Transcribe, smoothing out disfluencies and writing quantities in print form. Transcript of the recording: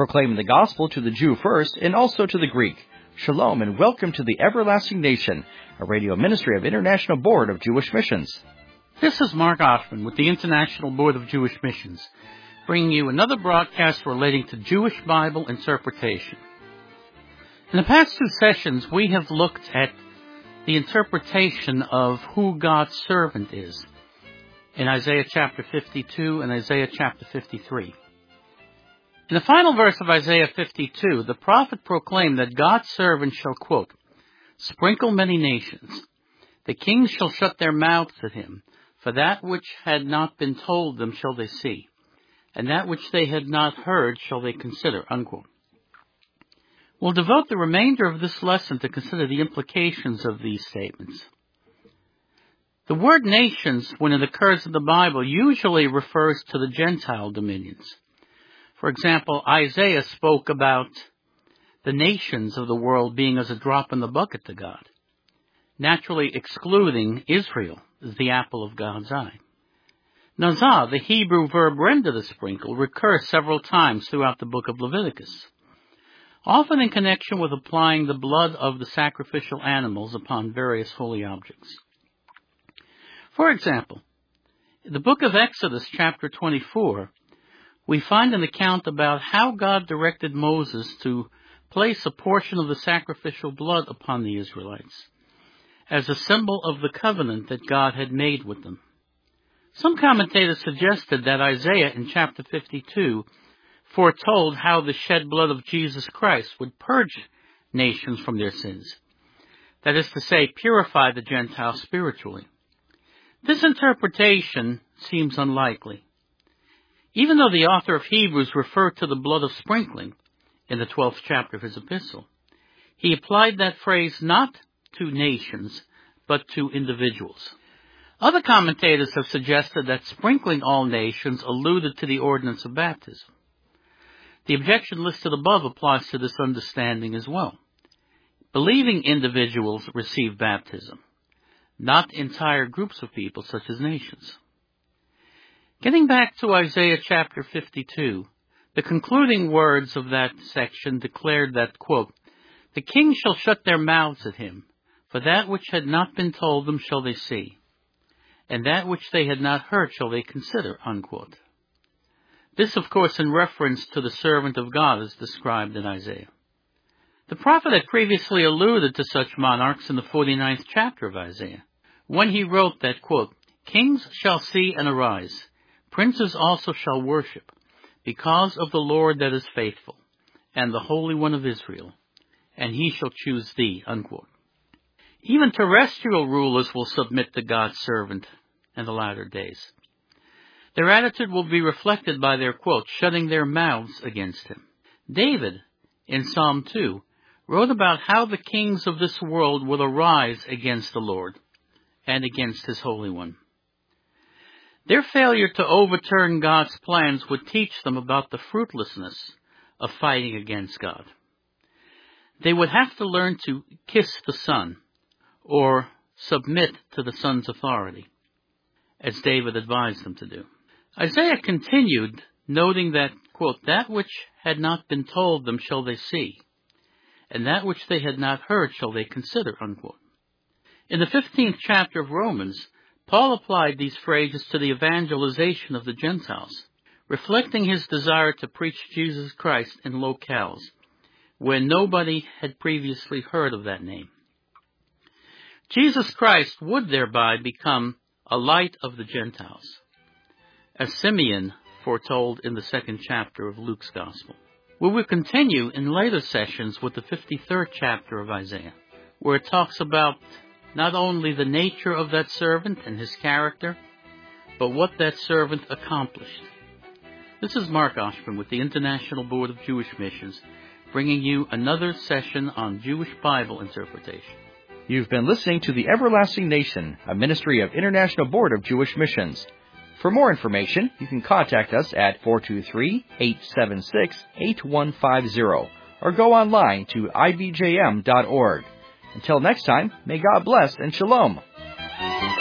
proclaiming the gospel to the Jew first and also to the Greek. Shalom and welcome to the Everlasting Nation, a radio ministry of International Board of Jewish Missions. This is Mark Oshman with the International Board of Jewish Missions, bringing you another broadcast relating to Jewish Bible interpretation. In the past two sessions, we have looked at the interpretation of who God's servant is in Isaiah chapter 52 and Isaiah chapter 53. In the final verse of Isaiah 52, the prophet proclaimed that God's servant shall, quote, sprinkle many nations. The kings shall shut their mouths at him, for that which had not been told them shall they see, and that which they had not heard shall they consider, unquote. We'll devote the remainder of this lesson to consider the implications of these statements. The word nations, when it occurs in the Bible, usually refers to the Gentile dominions. For example, Isaiah spoke about the nations of the world being as a drop in the bucket to God, naturally excluding Israel as the apple of God's eye. Nazah, the Hebrew verb render to sprinkle, recurs several times throughout the book of Leviticus, often in connection with applying the blood of the sacrificial animals upon various holy objects. For example, in the book of Exodus, chapter 24, we find an account about how God directed Moses to place a portion of the sacrificial blood upon the Israelites as a symbol of the covenant that God had made with them. Some commentators suggested that Isaiah in chapter 52 foretold how the shed blood of Jesus Christ would purge nations from their sins. That is to say, purify the Gentiles spiritually. This interpretation seems unlikely. Even though the author of Hebrews referred to the blood of sprinkling in the 12th chapter of his epistle, he applied that phrase not to nations, but to individuals. Other commentators have suggested that sprinkling all nations alluded to the ordinance of baptism. The objection listed above applies to this understanding as well. Believing individuals receive baptism, not entire groups of people such as nations. Getting back to Isaiah chapter 52, the concluding words of that section declared that, quote, the kings shall shut their mouths at him, for that which had not been told them shall they see, and that which they had not heard shall they consider, unquote. This, of course, in reference to the servant of God as described in Isaiah. The prophet had previously alluded to such monarchs in the 49th chapter of Isaiah, when he wrote that, quote, kings shall see and arise, princes also shall worship, because of the Lord that is faithful, and the Holy One of Israel, and he shall choose thee, unquote. Even terrestrial rulers will submit to God's servant in the latter days. Their attitude will be reflected by their, quote, shutting their mouths against him. David, in Psalm 2, wrote about how the kings of this world will arise against the Lord and against his Holy One. Their failure to overturn God's plans would teach them about the fruitlessness of fighting against God. They would have to learn to kiss the Son, or submit to the Son's authority, as David advised them to do. Isaiah continued, noting that, quote, that which had not been told them shall they see, and that which they had not heard shall they consider, unquote. In the 15th chapter of Romans, Paul applied these phrases to the evangelization of the Gentiles, reflecting his desire to preach Jesus Christ in locales where nobody had previously heard of that name. Jesus Christ would thereby become a light of the Gentiles, as Simeon foretold in the 2nd chapter of Luke's Gospel. We will continue in later sessions with the 53rd chapter of Isaiah, where it talks about not only the nature of that servant and his character, but what that servant accomplished. This is Mark Oshman with the International Board of Jewish Missions, bringing you another session on Jewish Bible interpretation. You've been listening to the Everlasting Nation, a ministry of International Board of Jewish Missions. For more information, you can contact us at 423-876-8150 or go online to ibjm.org. Until next time, may God bless and shalom.